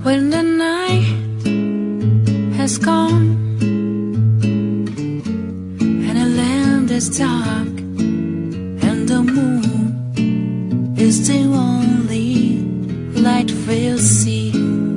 When the night has gone and the land is dark and the moon is the only light we'll see.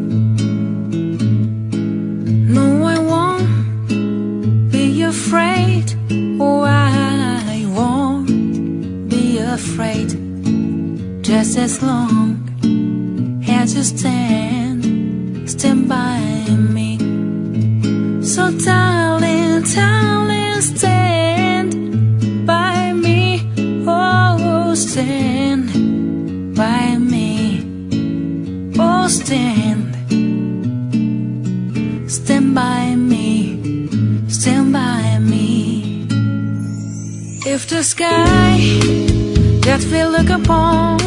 No, I won't be afraid. Oh, I won't be afraid. Just as long as you stand by me. So darling, darling, stand by me. Oh, stand by me. Oh, stand by me. Stand by me. If the sky that we look upon